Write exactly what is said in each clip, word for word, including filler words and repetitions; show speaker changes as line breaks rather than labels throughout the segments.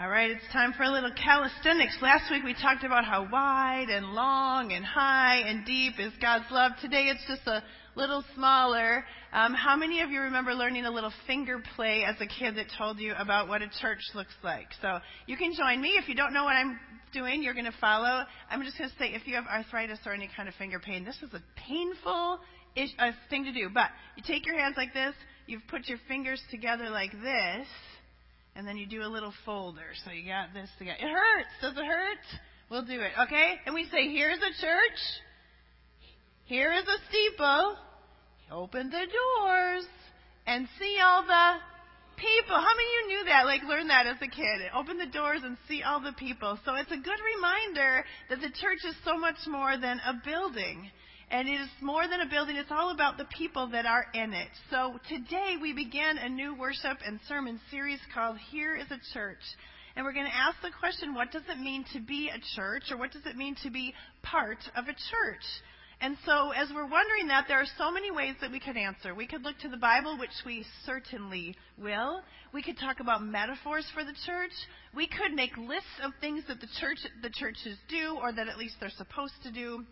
All right, it's time for a little calisthenics. Last week we talked about how wide and long and high and deep is God's love. Today it's just a little smaller. Um, how many of you remember learning a little finger play as a kid that told you about what a church looks like? So you can join me. If you don't know what I'm doing, you're going to follow. I'm just going to say if you have arthritis or any kind of finger pain, this is a painful ish, uh, thing to do. But you take your hands like this. You've put your fingers together like this. And then you do a little folder. So you got this together. It hurts. Does it hurt? We'll do it. Okay? And we say, here's a church. Here is a steeple. Open the doors and see all the people. How many of you knew that? Like, learned that as a kid. Open the doors and see all the people. So it's a good reminder that the church is so much more than a building. And it is more than a building. It's all about the people that are in it. So today we began a new worship and sermon series called Here is a Church. And we're going to ask the question, what does it mean to be a church? Or what does it mean to be part of a church? And so as we're wondering that, there are so many ways that we could answer. We could look to the Bible, which we certainly will. We could talk about metaphors for the church. We could make lists of things that the church, the churches do, or that at least they're supposed to do.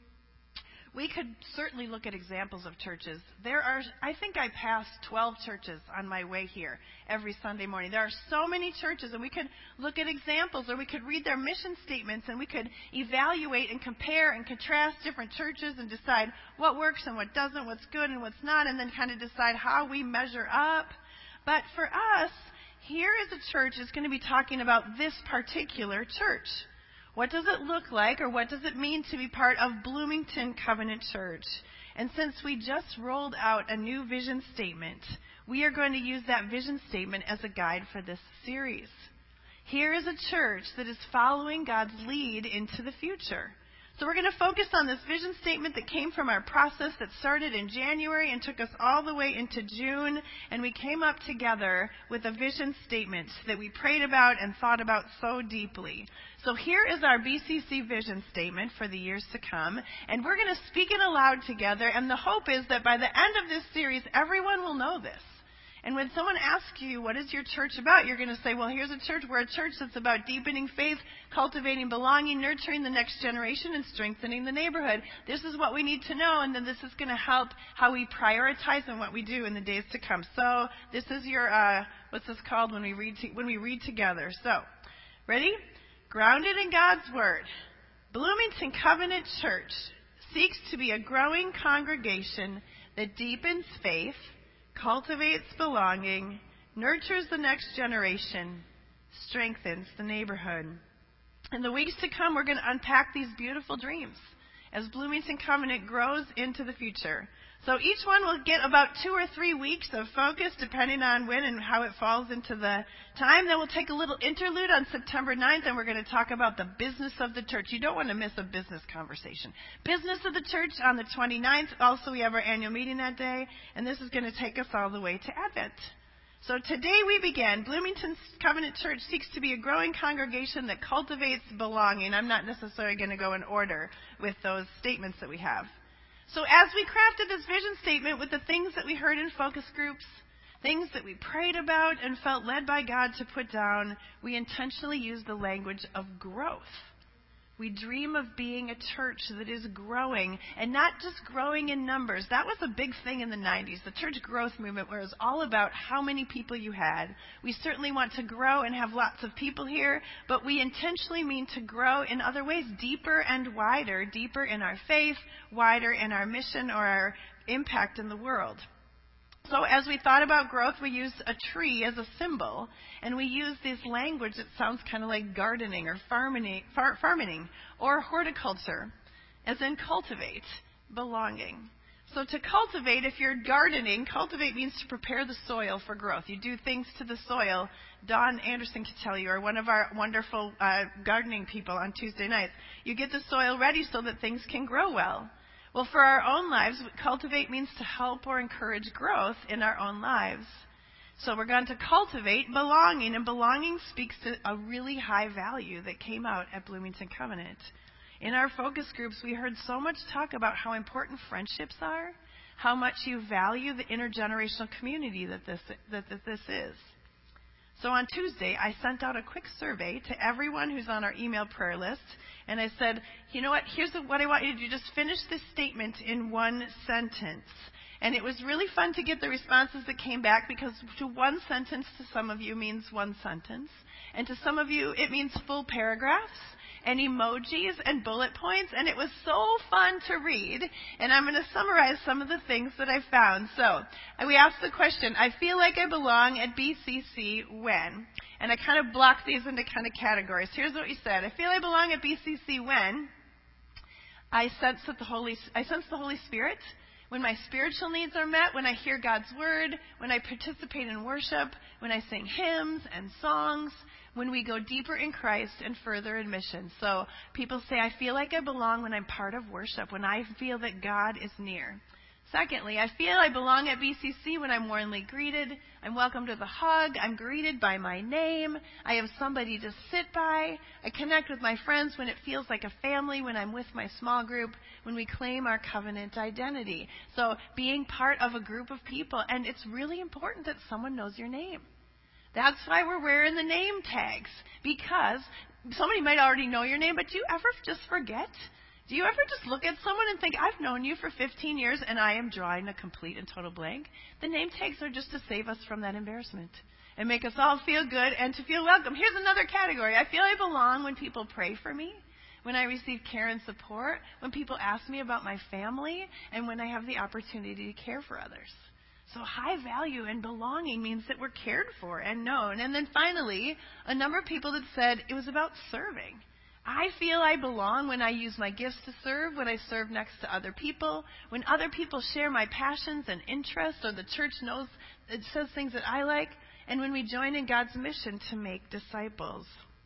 We could certainly look at examples of churches. There are, I think I passed twelve churches on my way here every Sunday morning. There are so many churches, and we could look at examples, or we could read their mission statements, and we could evaluate and compare and contrast different churches and decide what works and what doesn't, what's good and what's not, and then kind of decide how we measure up. But for us, Here is a Church is going to be talking about this particular church. What does it look like, or what does it mean to be part of Bloomington Covenant Church? And since we just rolled out a new vision statement, we are going to use that vision statement as a guide for this series. Here is a church that is following God's lead into the future. So we're going to focus on this vision statement that came from our process that started in January and took us all the way into June. And we came up together with a vision statement that we prayed about and thought about so deeply. So here is our B C C vision statement for the years to come. And we're going to speak it aloud together. And the hope is that by the end of this series, everyone will know this. And when someone asks you, what is your church about? You're going to say, well, here's a church. We're a church that's about deepening faith, cultivating belonging, nurturing the next generation, and strengthening the neighborhood. This is what we need to know, and then this is going to help how we prioritize and what we do in the days to come. So this is your, uh, what's this called when we read to, when we read together? So, ready? Grounded in God's Word, Bloomington Covenant Church seeks to be a growing congregation that deepens faith, cultivates belonging, nurtures the next generation, strengthens the neighborhood. In the weeks to come, we're going to unpack these beautiful dreams as Bloomington Covenant grows into the future. So each one will get about two or three weeks of focus, depending on when and how it falls into the time. Then we'll take a little interlude on September ninth, and we're going to talk about the business of the church. You don't want to miss a business conversation. Business of the church on the twenty-ninth. Also, we have our annual meeting that day, and this is going to take us all the way to Advent. So today we begin. Bloomington Covenant Church seeks to be a growing congregation that cultivates belonging. I'm not necessarily going to go in order with those statements that we have. So as we crafted this vision statement with the things that we heard in focus groups, things that we prayed about and felt led by God to put down, we intentionally used the language of growth. We dream of being a church that is growing, and not just growing in numbers. That was a big thing in the nineties, the church growth movement, where it was all about how many people you had. We certainly want to grow and have lots of people here, but we intentionally mean to grow in other ways, deeper and wider, deeper in our faith, wider in our mission or our impact in the world. So as we thought about growth, we used a tree as a symbol, and we used this language that sounds kind of like gardening or farming, far, farming or horticulture, as in cultivate, belonging. So to cultivate, if you're gardening, cultivate means to prepare the soil for growth. You do things to the soil. Dawn Anderson can tell you, or one of our wonderful uh, gardening people on Tuesday nights. You get the soil ready so that things can grow well. Well, for our own lives, cultivate means to help or encourage growth in our own lives. So we're going to cultivate belonging, and belonging speaks to a really high value that came out at Bloomington Covenant. In our focus groups, we heard so much talk about how important friendships are, how much you value the intergenerational community that this, that, that this is. So on Tuesday, I sent out a quick survey to everyone who's on our email prayer list. And I said, you know what, here's what I want you to do. Just finish this statement in one sentence. And it was really fun to get the responses that came back, because to one sentence to some of you means one sentence. And to some of you, it means full paragraphs and emojis and bullet points. And it was so fun to read. And I'm going to summarize some of the things that I found. So we asked the question, I feel like I belong at B C C when? And I kind of blocked these into kind of categories. Here's what you said. I feel I belong at B C C when I sense that the Holy, I sense the Holy Spirit, when my spiritual needs are met, when I hear God's word, when I participate in worship, when I sing hymns and songs, when we go deeper in Christ and further in mission. So people say, I feel like I belong when I'm part of worship, when I feel that God is near. Secondly, I feel I belong at B C C when I'm warmly greeted. I'm welcomed with a hug. I'm greeted by my name. I have somebody to sit by. I connect with my friends when it feels like a family, when I'm with my small group, when we claim our covenant identity. So being part of a group of people, and it's really important that someone knows your name. That's why we're wearing the name tags, because somebody might already know your name, but do you ever just forget? Do you ever just look at someone and think, I've known you for fifteen years and I am drawing a complete and total blank? The name tags are just to save us from that embarrassment and make us all feel good and to feel welcome. Here's another category. I feel I belong when people pray for me, when I receive care and support, when people ask me about my family, and when I have the opportunity to care for others. So high value and belonging means that we're cared for and known. And then finally, a number of people that said it was about serving. I feel I belong when I use my gifts to serve, when I serve next to other people, when other people share my passions and interests, or the church knows it says things that I like, and when we join in God's mission to make disciples.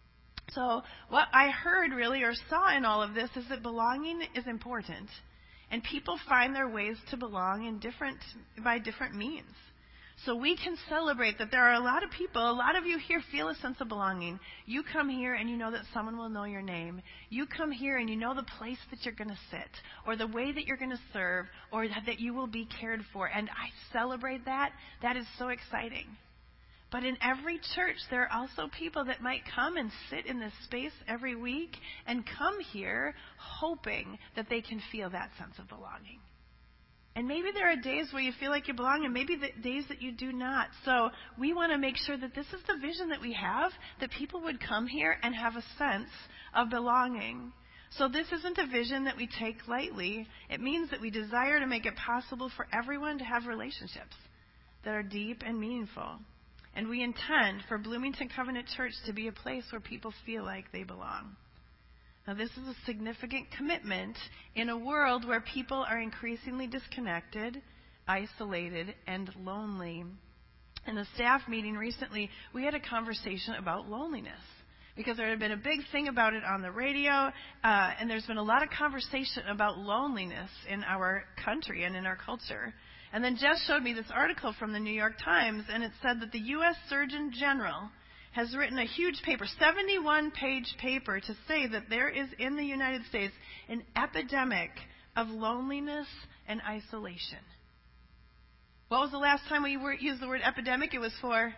So what I heard really or saw in all of this is that belonging is important, and people find their ways to belong in different by different means. So we can celebrate that there are a lot of people, a lot of you here feel a sense of belonging. You come here and you know that someone will know your name. You come here and you know the place that you're going to sit, or the way that you're going to serve, or that you will be cared for. And I celebrate that. That is so exciting. But in every church, there are also people that might come and sit in this space every week and come here hoping that they can feel that sense of belonging. And maybe there are days where you feel like you belong, and maybe the days that you do not. So we want to make sure that this is the vision that we have, that people would come here and have a sense of belonging. So this isn't a vision that we take lightly. It means that we desire to make it possible for everyone to have relationships that are deep and meaningful. And we intend for Bloomington Covenant Church to be a place where people feel like they belong. Now, this is a significant commitment in a world where people are increasingly disconnected, isolated, and lonely. In a staff meeting recently, we had a conversation about loneliness, because there had been a big thing about it on the radio, uh, and there's been a lot of conversation about loneliness in our country and in our culture. And then Jess showed me this article from the New York Times, and it said that the U S Surgeon General has written a huge paper, seventy-one page paper, to say that there is in the United States an epidemic of loneliness and isolation. What was the last time we were, used the word epidemic? It was for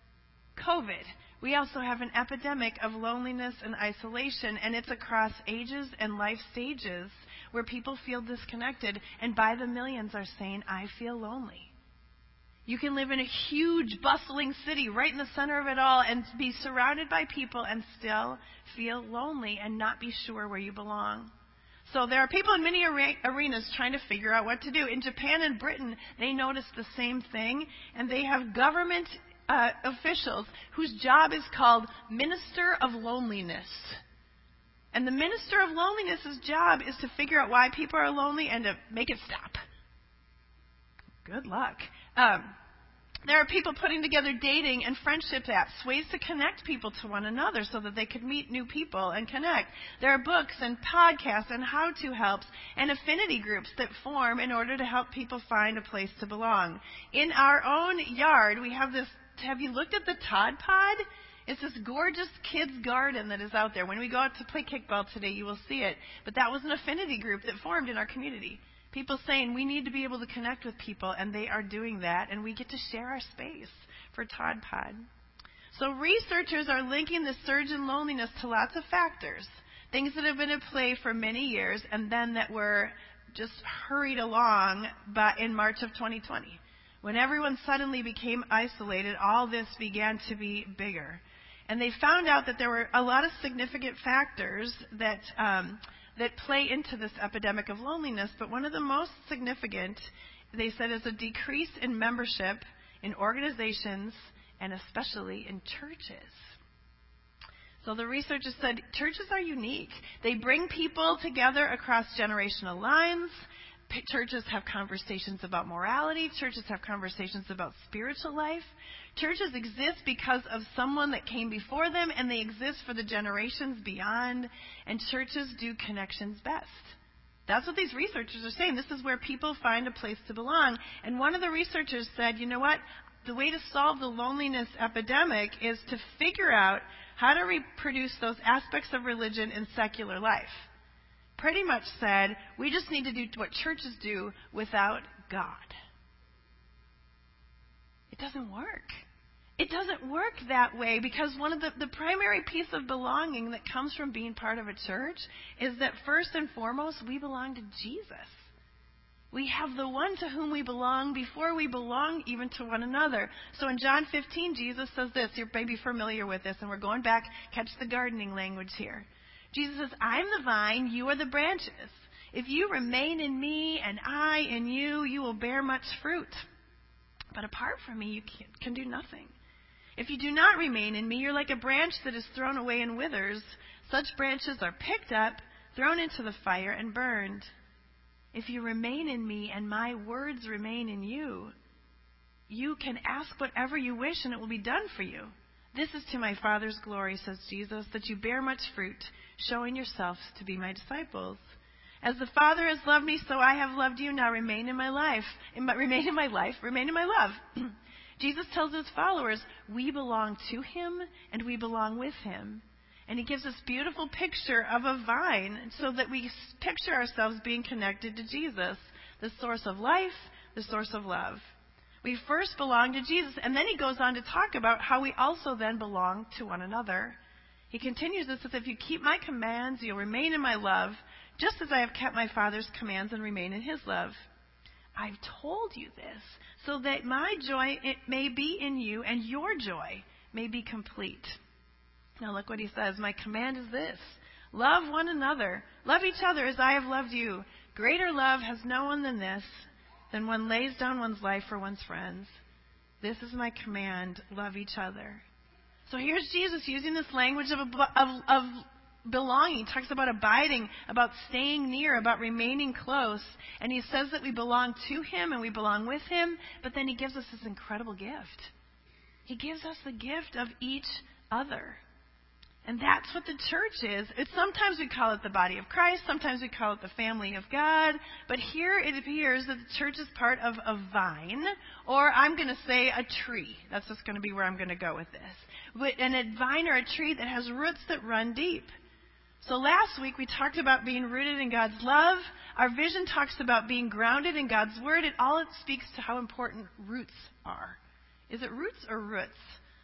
COVID. We also have an epidemic of loneliness and isolation, and it's across ages and life stages where people feel disconnected, and by the millions are saying, I feel lonely. You can live in a huge, bustling city right in the center of it all and be surrounded by people and still feel lonely and not be sure where you belong. So there are people in many arenas trying to figure out what to do. In Japan and Britain, they noticed the same thing, and they have government uh, officials whose job is called Minister of Loneliness. And the Minister of Loneliness's job is to figure out why people are lonely and to make it stop. Good luck. Um, there are people putting together dating and friendship apps, ways to connect people to one another so that they could meet new people and connect. There are books and podcasts and how-to helps and affinity groups that form in order to help people find a place to belong. In our own yard, we have this, have you looked at the Todd Pod? It's this gorgeous kids' garden that is out there. When we go out to play kickball today, you will see it. But that was an affinity group that formed in our community. People saying we need to be able to connect with people, and they are doing that, and we get to share our space for Todd Pod. So researchers are linking the surge in loneliness to lots of factors, things that have been at play for many years and then that were just hurried along by, in March of twenty twenty. When everyone suddenly became isolated, all this began to be bigger. And they found out that there were a lot of significant factors that um, that play into this epidemic of loneliness, but one of the most significant, they said, is a decrease in membership in organizations and especially in churches. So the researchers said churches are unique. They bring people together across generational lines. P- churches have conversations about morality. Churches have conversations about spiritual life. Churches exist because of someone that came before them, and they exist for the generations beyond. And churches do connections best. That's what these researchers are saying. This is where people find a place to belong. And one of the researchers said, you know what? The way to solve the loneliness epidemic is to figure out how to reproduce those aspects of religion in secular life. Pretty much said, we just need to do what churches do without God. It doesn't work. It doesn't work that way because one of the, the primary piece of belonging that comes from being part of a church is that first and foremost, we belong to Jesus. We have the one to whom we belong before we belong even to one another. So in John fifteen, Jesus says this. You're maybe familiar with this, and we're going back, catch the gardening language here. Jesus says, I'm the vine, you are the branches. If you remain in me and I in you, you will bear much fruit. But apart from me, you can, can do nothing. If you do not remain in me, you're like a branch that is thrown away and withers. Such branches are picked up, thrown into the fire, and burned. If you remain in me and my words remain in you, you can ask whatever you wish and it will be done for you. This is to my Father's glory, says Jesus, that you bear much fruit, showing yourselves to be my disciples. As the Father has loved me, so I have loved you. Now remain in my life. In my, remain in my life. Remain in my love. Jesus tells his followers, we belong to him and we belong with him. And he gives this beautiful picture of a vine so that we picture ourselves being connected to Jesus, the source of life, the source of love. We first belong to Jesus, and then he goes on to talk about how we also then belong to one another. He continues this with, if you keep my commands, you'll remain in my love, just as I have kept my Father's commands and remain in his love. I've told you this so that my joy it may be in you and your joy may be complete. Now look what he says. My command is this. Love one another. Love each other as I have loved you. Greater love has no one than this, than one lays down one's life for one's friends. This is my command. Love each other. So here's Jesus using this language of, of, of belonging. He talks about abiding, about staying near, about remaining close. And he says that we belong to him and we belong with him. But then he gives us this incredible gift. He gives us the gift of each other. And that's what the church is. It's sometimes we call it the body of Christ. Sometimes we call it the family of God. But here it appears that the church is part of a vine, or I'm going to say a tree. That's just going to be where I'm going to go with this. And a vine or a tree that has roots that run deep. So last week we talked about being rooted in God's love. Our vision talks about being grounded in God's word. It all speaks to how important roots are. Is it roots or roots?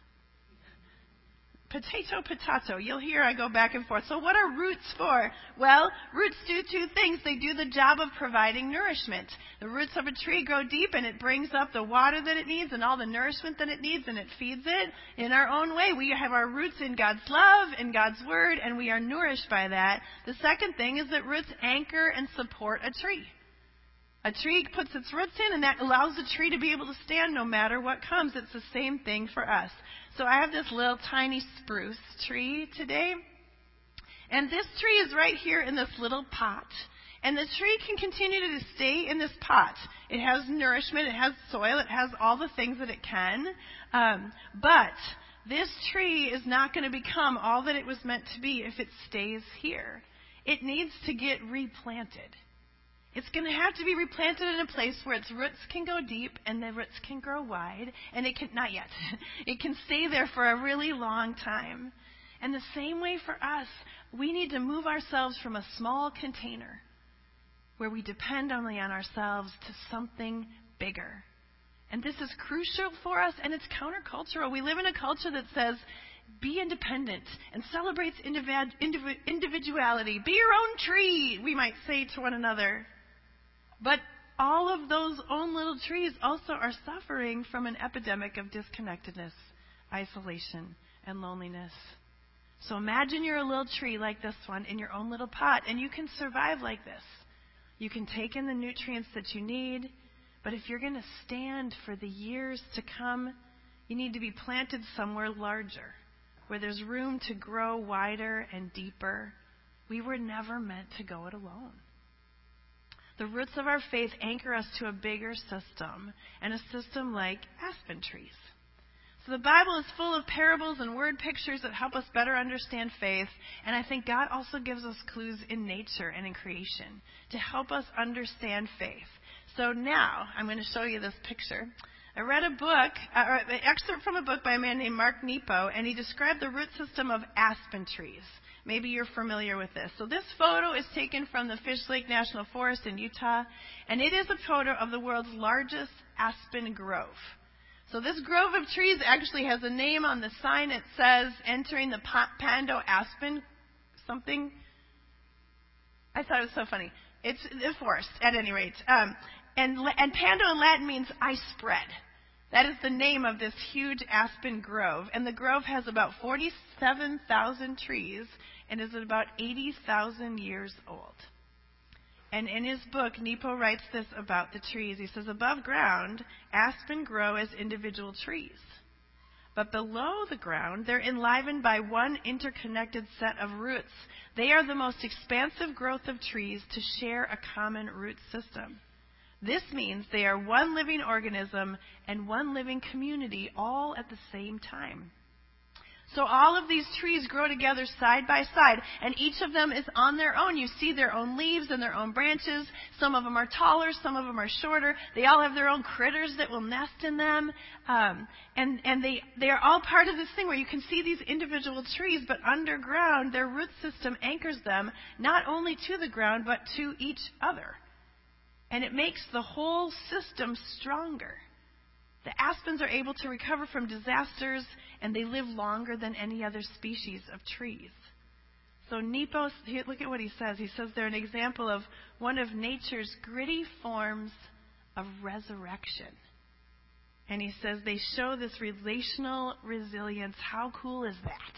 Potato, potato. You'll hear I go back and forth. So what are roots for? Well, roots do two things. They do the job of providing nourishment. The roots of a tree grow deep and it brings up the water that it needs and all the nourishment that it needs and it feeds it in our own way. We have our roots in God's love, in God's word, and we are nourished by that. The second thing is that roots anchor and support a tree. A tree puts its roots in and that allows the tree to be able to stand no matter what comes. It's the same thing for us. So I have this little tiny spruce tree today. And this tree is right here in this little pot. And the tree can continue to stay in this pot. It has nourishment, it has soil, it has all the things that it can. Um, but this tree is not going to become all that it was meant to be if it stays here. It needs to get replanted. It's going to have to be replanted in a place where its roots can go deep and the roots can grow wide. And it can, not yet, it can stay there for a really long time. And the same way for us, we need to move ourselves from a small container where we depend only on ourselves to something bigger. And this is crucial for us, and it's countercultural. We live in a culture that says, be independent and celebrates individ- indiv- individuality. Be your own tree, we might say to one another. But all of those own little trees also are suffering from an epidemic of disconnectedness, isolation, and loneliness. So imagine you're a little tree like this one in your own little pot, and you can survive like this. You can take in the nutrients that you need, but if you're going to stand for the years to come, you need to be planted somewhere larger, where there's room to grow wider and deeper. We were never meant to go it alone. The roots of our faith anchor us to a bigger system, and a system like aspen trees. So the Bible is full of parables and word pictures that help us better understand faith, and I think God also gives us clues in nature and in creation to help us understand faith. So now, I'm going to show you this picture. I read a book, uh, an excerpt from a book by a man named Mark Nepo, and he described the root system of aspen trees. Maybe you're familiar with this. So this photo is taken from the Fish Lake National Forest in Utah, and it is a photo of the world's largest aspen grove. So this grove of trees actually has a name on the sign. It says, entering the Pando aspen something. I thought it was so funny. It's the forest, at any rate. Um, and, and Pando in Latin means I spread. That is the name of this huge aspen grove. And the grove has about forty-seven thousand trees and is about eighty thousand years old. And in his book, Nepo writes this about the trees. He says, above ground, aspen grow as individual trees. But below the ground, they're enlivened by one interconnected set of roots. They are the most expansive growth of trees to share a common root system. This means they are one living organism and one living community all at the same time. So all of these trees grow together side by side, and each of them is on their own. You see their own leaves and their own branches. Some of them are taller, some of them are shorter. They all have their own critters that will nest in them. Um, and and they, they are all part of this thing where you can see these individual trees, but underground, their root system anchors them not only to the ground, but to each other. And it makes the whole system stronger. The aspens are able to recover from disasters, and they live longer than any other species of trees. So Nepo, look at what he says. He says they're an example of one of nature's gritty forms of resurrection. And he says they show this relational resilience. How cool is that?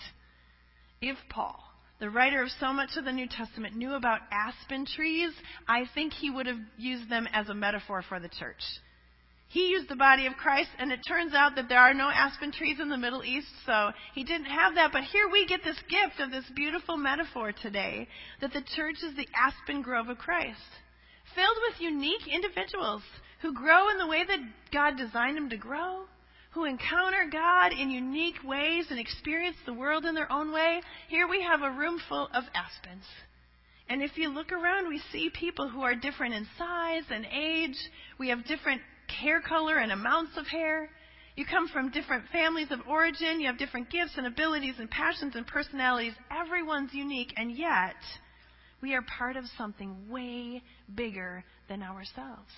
If Paul, the writer of so much of the New Testament, knew about aspen trees, I think he would have used them as a metaphor for the church. He used the body of Christ, and it turns out that there are no aspen trees in the Middle East, so he didn't have that. But here we get this gift of this beautiful metaphor today, that the church is the aspen grove of Christ, filled with unique individuals who grow in the way that God designed them to grow, who encounter God in unique ways and experience the world in their own way. Here we have a room full of aspens. And if you look around, we see people who are different in size and age. We have different hair color and amounts of hair. You come from different families of origin. You have different gifts and abilities and passions and personalities. Everyone's unique, and yet we are part of something way bigger than ourselves.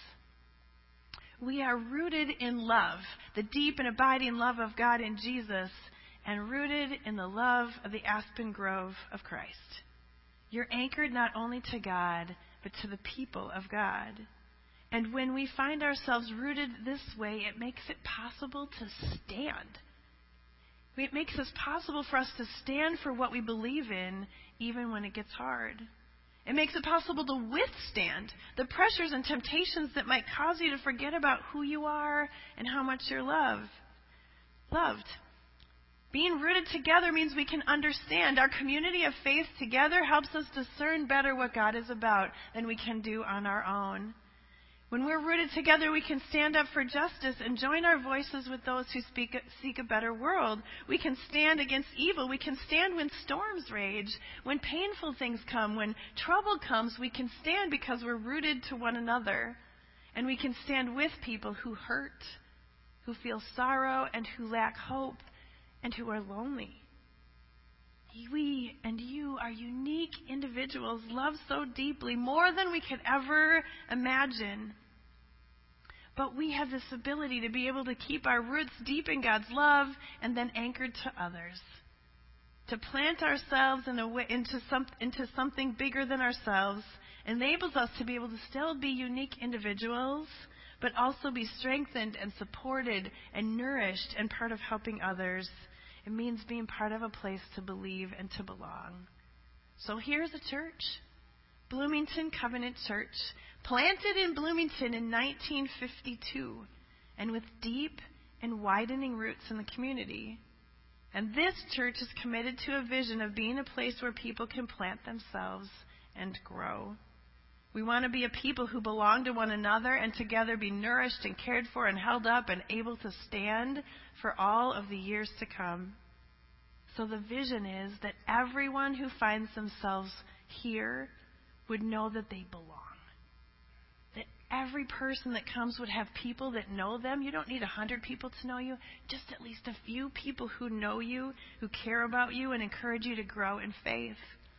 We are rooted in love, the deep and abiding love of God in Jesus, and rooted in the love of the aspen grove of Christ. You're anchored not only to God, but to the people of God. And when we find ourselves rooted this way, it makes it possible to stand. It makes it possible for us to stand for what we believe in, even when it gets hard. It makes it possible to withstand the pressures and temptations that might cause you to forget about who you are and how much you're loved. Loved. Being rooted together means we can understand. Our community of faith together helps us discern better what God is about than we can do on our own. When we're rooted together, we can stand up for justice and join our voices with those who speak, seek a better world. We can stand against evil. We can stand when storms rage, when painful things come, when trouble comes. We can stand because we're rooted to one another. And we can stand with people who hurt, who feel sorrow, and who lack hope, and who are lonely. We and you are unique individuals, loved so deeply, more than we could ever imagine. But we have this ability to be able to keep our roots deep in God's love and then anchored to others. To plant ourselves in a way, into, some, into something bigger than ourselves enables us to be able to still be unique individuals, but also be strengthened and supported and nourished and part of helping others. It means being part of a place to believe and to belong. So here's a church, Bloomington Covenant Church, planted in Bloomington in nineteen fifty-two, and with deep and widening roots in the community. And this church is committed to a vision of being a place where people can plant themselves and grow. We want to be a people who belong to one another and together be nourished and cared for and held up and able to stand for all of the years to come. So the vision is that everyone who finds themselves here would know that they belong. That every person that comes would have people that know them. You don't need a hundred people to know you, just at least a few people who know you, who care about you and encourage you to grow in faith.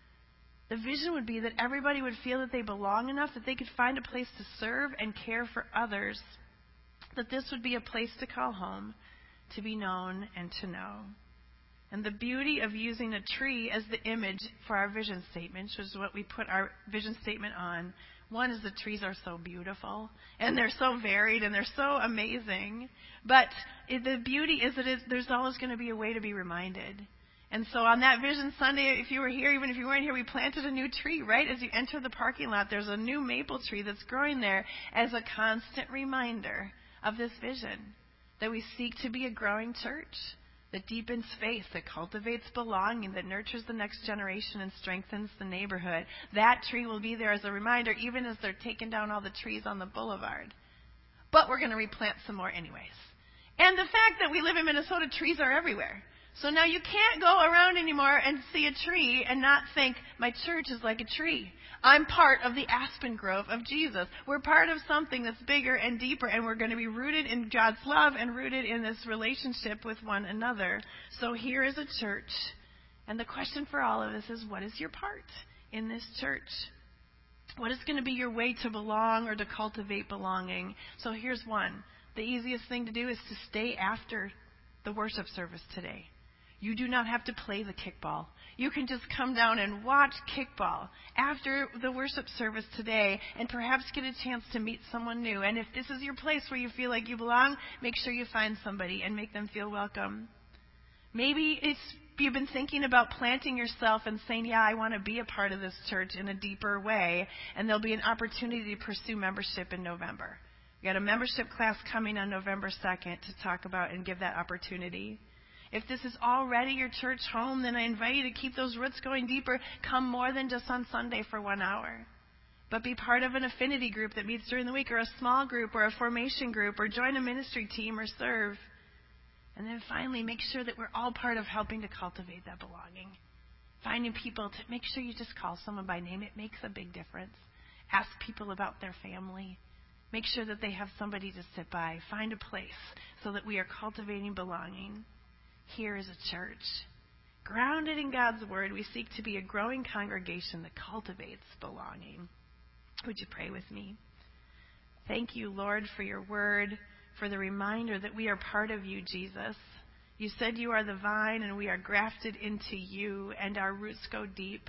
The vision would be that everybody would feel that they belong enough that they could find a place to serve and care for others. That this would be a place to call home, to be known and to know. And the beauty of using a tree as the image for our vision statement, which is what we put our vision statement on. One is the trees are so beautiful, and they're so varied, and they're so amazing. But it, the beauty is that it, there's always going to be a way to be reminded. And so on that Vision Sunday, if you were here, even if you weren't here, we planted a new tree, right? As you enter the parking lot, there's a new maple tree that's growing there as a constant reminder of this vision, that we seek to be a growing church that deepens faith, that cultivates belonging, that nurtures the next generation and strengthens the neighborhood. That tree will be there as a reminder, even as they're taking down all the trees on the boulevard. But we're going to replant some more anyways. And the fact that we live in Minnesota, trees are everywhere. So now you can't go around anymore and see a tree and not think, my church is like a tree. I'm part of the aspen grove of Jesus. We're part of something that's bigger and deeper, and we're going to be rooted in God's love and rooted in this relationship with one another. So here is a church, and the question for all of us is, what is your part in this church? What is going to be your way to belong or to cultivate belonging? So here's one. The easiest thing to do is to stay after the worship service today. You do not have to play the kickball. You can just come down and watch kickball after the worship service today and perhaps get a chance to meet someone new. And if this is your place where you feel like you belong, make sure you find somebody and make them feel welcome. Maybe it's you've been thinking about planting yourself and saying, yeah, I want to be a part of this church in a deeper way, and there'll be an opportunity to pursue membership in November. We got a membership class coming on November second to talk about and give that opportunity. If this is already your church home, then I invite you to keep those roots going deeper. Come more than just on Sunday for one hour. But be part of an affinity group that meets during the week, or a small group, or a formation group, or join a ministry team, or serve. And then finally, make sure that we're all part of helping to cultivate that belonging. Finding people to make sure you just call someone by name. It makes a big difference. Ask people about their family. Make sure that they have somebody to sit by. Find a place so that we are cultivating belonging. Here is a church. Grounded in God's Word, we seek to be a growing congregation that cultivates belonging. Would you pray with me? Thank you, Lord, for your Word, for the reminder that we are part of you, Jesus. You said you are the vine and we are grafted into you, and our roots go deep.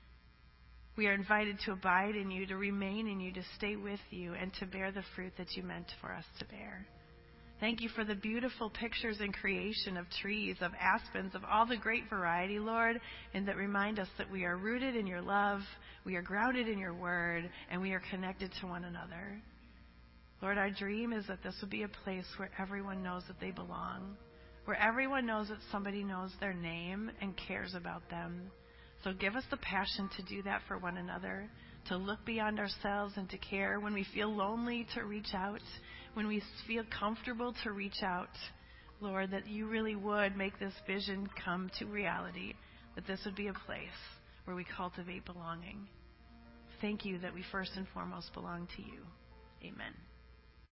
We are invited to abide in you, to remain in you, to stay with you, and to bear the fruit that you meant for us to bear. Thank you for the beautiful pictures in creation of trees, of aspens, of all the great variety, Lord, and that remind us that we are rooted in your love, we are grounded in your word, and we are connected to one another. Lord, our dream is that this would be a place where everyone knows that they belong, where everyone knows that somebody knows their name and cares about them. So give us the passion to do that for one another, to look beyond ourselves and to care. When we feel lonely, to reach out. When we feel comfortable, to reach out. Lord, that you really would make this vision come to reality, that this would be a place where we cultivate belonging. Thank you that we first and foremost belong to you. Amen.